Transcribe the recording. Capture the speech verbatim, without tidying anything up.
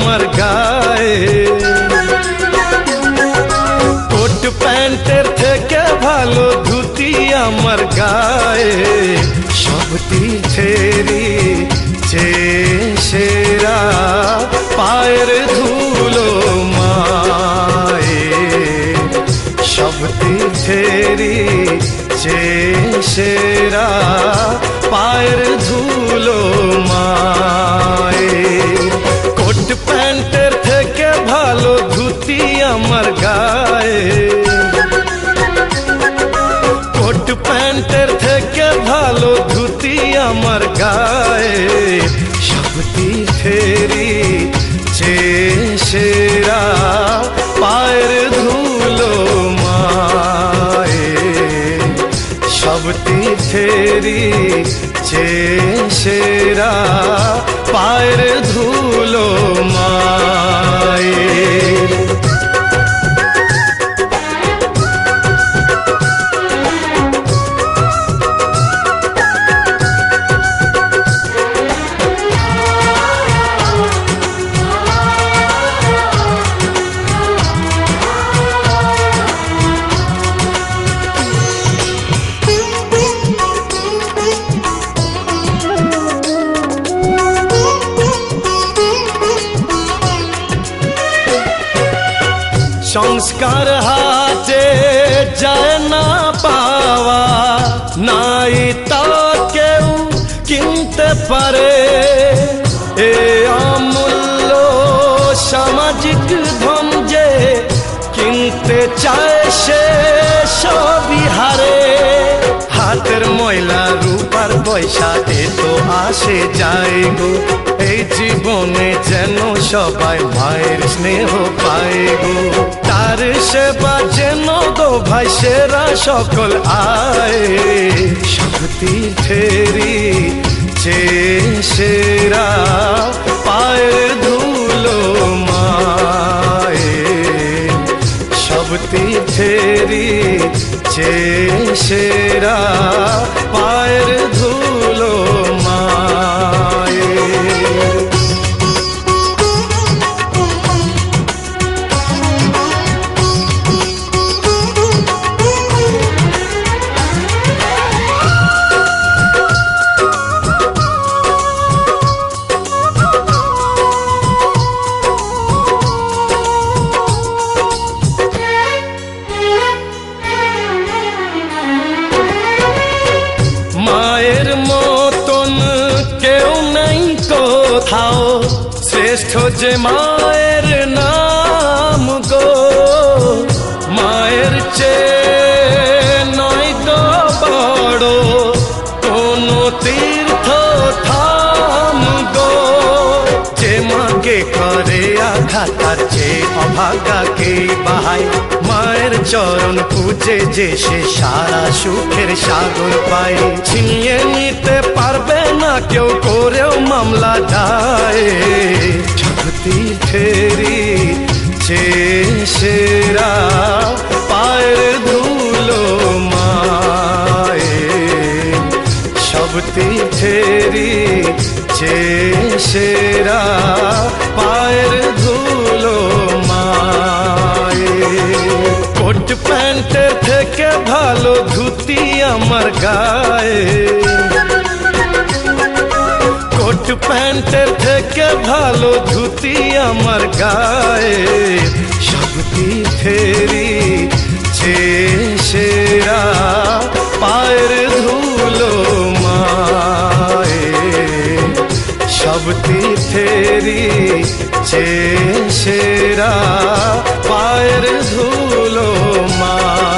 আমার গায়ে। কোট প্যান্টের থেকে ভালো ধুতি আমার গায়ে। সব তীর্থেরই চেয়ে সেরা পায়ের ধুলো মায়ের। সব তীর্থেরই চেয়ে সেরা পায়ের ধুলো মায়ের। কোট প্যান্টের থেকে ভালো ধুতি আমার গায়ে। কোট প্যান্টের থেকে ভালো ধুতি আমার গায়ে। সব তীর্থেরই চেয়ে সেরা পায়ের ধুলো মায়ের। সব তীর্থেরই চেয়ে সেরা পায়ের ধুলো মায়ের। সংস্কার হাতে যায় না পাওয়া, নাই তা কেউ কিনতে পারে। এ অমূল্য সামাজিক ধন যে কিনতে চায় সে সবই হারে। হাতের ময়লা রূপার পয়সা এ তো আসে যায় গো। এই জীবনে যেন সবাই মায়ের স্নেহ পায় গো। তার সেবা যেন গো ভাই সেরা সকল আয়। সব তীর্থেরই চেয়ে সেরা পায়ের ধুলো মায়ের। সব তীর্থেরই চেয়ে সেরা পায়ের ধুলো মায়ের। মায়ের মতন কেউ নেই কোথাও, শ্রেষ্ঠ যে মায়ের নাম গো। মায়ের চেয়ে নয় গো বড় কোনো তীর্থ ধাম গো। যে মাকে করে আঘাত তার চেয়ে অভাগাকে বাহায়। মায়ের চরণ পূজে যে সে সারা সুখের সাগর পায়। ছিনিয়ে নিতে পারবে না কেউ করেও মামলা দায়। সব তীর্থেরই চেয়ে সেরা পায়ের ধুলো মায়ের। সব তীর্থেরই চেয়ে সেরা পায়ের ধুলো মায়ের। কোট প্যান্টের থেকে ভালো ধুতি আমার গায়ে। কোট প্যান্টের থেকে ভালো ধুতি আমার গায়ে। সব তীর্থেরই চেয়ে সেরা পায়ের ধুলো মায়ের। সব তীর্থেরই চেয়ে সেরা পায়ের ধুলো মা।